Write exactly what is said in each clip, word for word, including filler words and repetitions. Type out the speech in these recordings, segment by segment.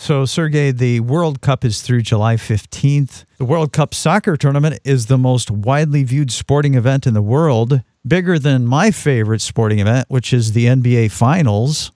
So, Sergey, the World Cup is through July fifteenth. The World Cup soccer tournament is the most widely viewed sporting event in the world, bigger than my favorite sporting event, which is the N B A Finals,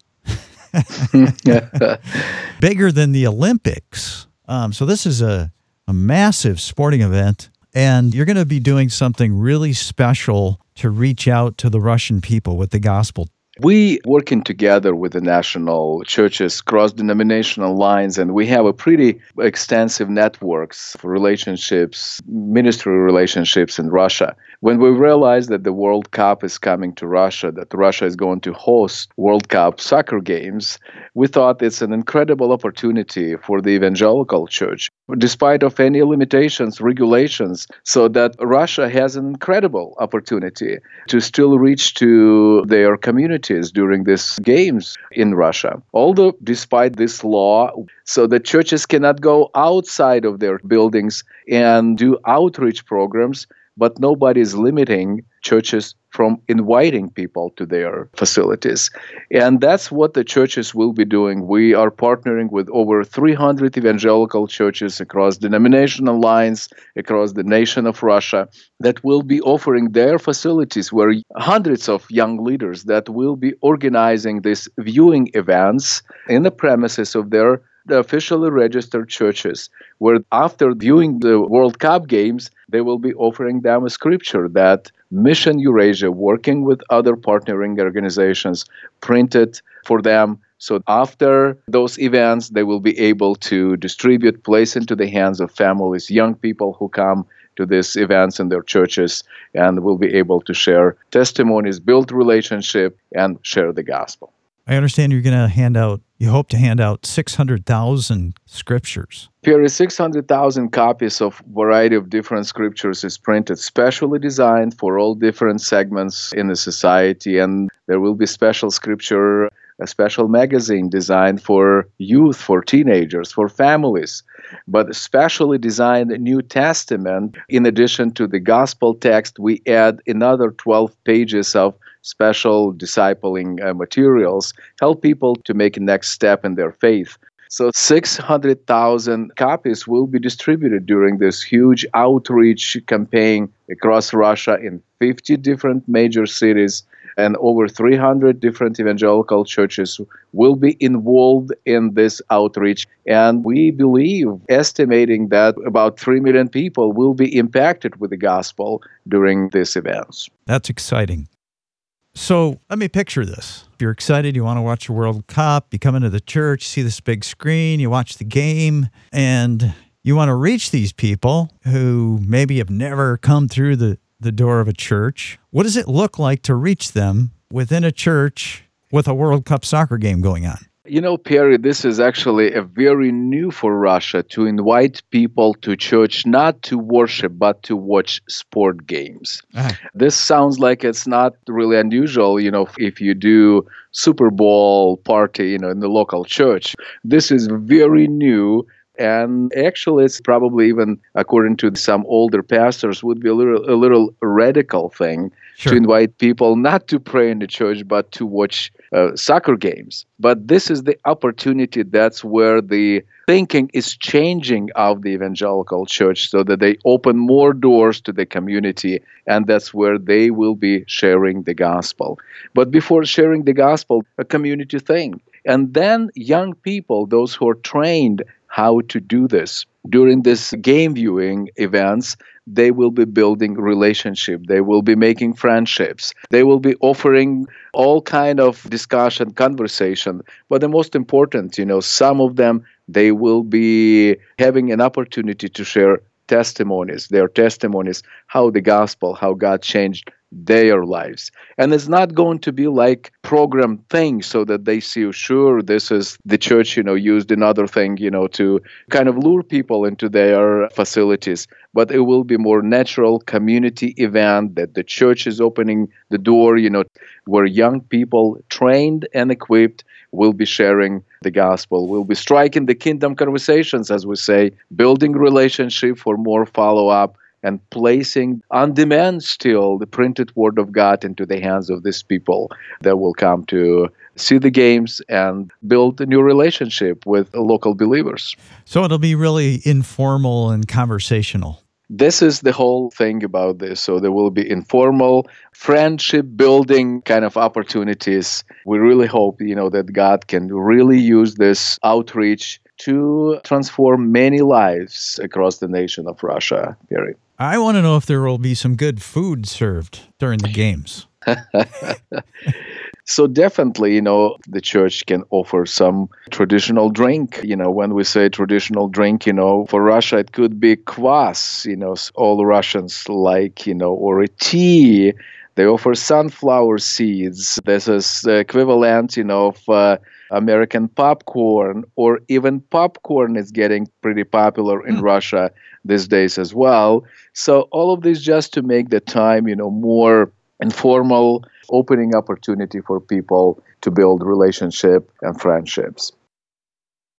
bigger than the Olympics. Um, so this is a, a massive sporting event, and you're going to be doing something really special to reach out to the Russian people with the gospel. We working together with the national churches, cross-denominational lines, and we have a pretty extensive networks for relationships, ministry relationships in Russia. When we realized that the World Cup is coming to Russia, that Russia is going to host World Cup soccer games, we thought it's an incredible opportunity for the evangelical church, despite of any limitations, regulations, so that Russia has an incredible opportunity to still reach to their communities during these games in Russia. Although, despite this law, so the churches cannot go outside of their buildings and do outreach programs, but nobody is limiting churches from inviting people to their facilities. And that's what the churches will be doing. We are partnering with over three hundred evangelical churches across denominational lines, across the nation of Russia, that will be offering their facilities, where hundreds of young leaders that will be organizing these viewing events in the premises of their the officially registered churches, where after viewing the World Cup games, they will be offering them a scripture that Mission Eurasia, working with other partnering organizations, printed for them. So after those events, they will be able to distribute, place into the hands of families, young people who come to these events in their churches, and will be able to share testimonies, build relationship, and share the gospel. I understand you're going to hand out, you hope to hand out six hundred thousand scriptures. Here, six hundred thousand copies of variety of different scriptures is printed, specially designed for all different segments in the society. And there will be special scripture, a special magazine designed for youth, for teenagers, for families, but specially designed New Testament. In addition to the gospel text, we add another twelve pages of special discipling uh, materials, help people to make a next step in their faith. So six hundred thousand copies will be distributed during this huge outreach campaign across Russia in fifty different major cities, and over three hundred different evangelical churches will be involved in this outreach. And we believe, estimating that about three million people will be impacted with the gospel during these events. That's exciting. So let me picture this. If you're excited, you want to watch the World Cup, you come into the church, see this big screen, you watch the game, and you want to reach these people who maybe have never come through the, the door of a church. What does it look like to reach them within a church with a World Cup soccer game going on? You know, Perry, this is actually a very new for Russia to invite people to church, not to worship, but to watch sport games. Uh-huh. This sounds like it's not really unusual, you know, if you do Super Bowl party, you know, in the local church. This is very new. And actually, it's probably even, according to some older pastors, would be a little, a little radical thing sure. to invite people not to pray in the church, but to watch uh, soccer games. But this is the opportunity. That's where the thinking is changing of the evangelical church, so that they open more doors to the community, and that's where they will be sharing the gospel. But before sharing the gospel, a community thing. And then young people, those who are trained how to do this. During this game viewing events, they will be building relationship. They will be making friendships. They will be offering all kind of discussion, conversation. But the most important, you know, some of them, they will be having an opportunity to share testimonies, their testimonies, how the gospel, how God changed their lives. And it's not going to be like program thing so that they see, sure, this is the church, you know, used another thing, you know, to kind of lure people into their facilities. But it will be more natural community event that the church is opening the door, you know, where young people trained and equipped will be sharing the gospel, will be striking the kingdom conversations, as we say, building relationship for more follow-up, and placing on demand still the printed word of God into the hands of these people that will come to see the games and build a new relationship with local believers. So it'll be really informal and conversational. This is the whole thing about this. So there will be informal friendship building kind of opportunities. We really hope, you know, that God can really use this outreach to transform many lives across the nation of Russia, Gary. I want to know if there will be some good food served during the games. So definitely, you know, the church can offer some traditional drink. You know, when we say traditional drink, you know, for Russia, it could be kvass, you know, all Russians like, you know, or a tea. They offer sunflower seeds. This is the equivalent, you know, of uh, American popcorn, or even popcorn is getting pretty popular in mm. Russia these days as well. So all of this just to make the time, you know, more informal, opening opportunity for people to build relationship and friendships.